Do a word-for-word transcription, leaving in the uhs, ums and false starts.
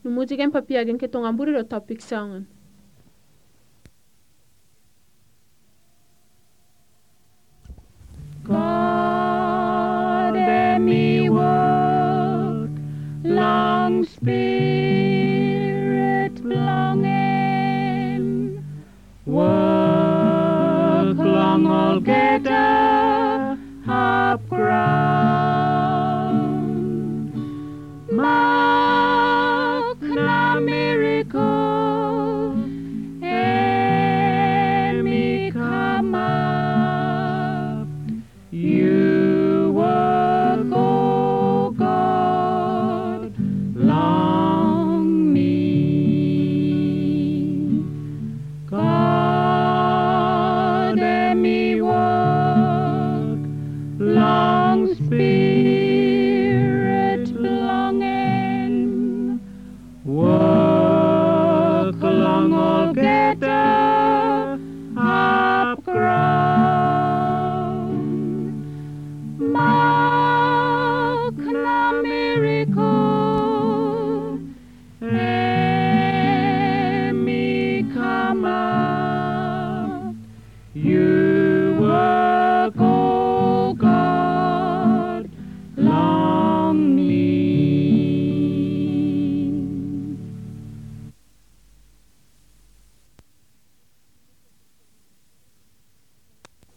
Nu moet ik een papier gen ketong amburi do topic sangen. God and me work, long spirit longing, work long altogether, up ground.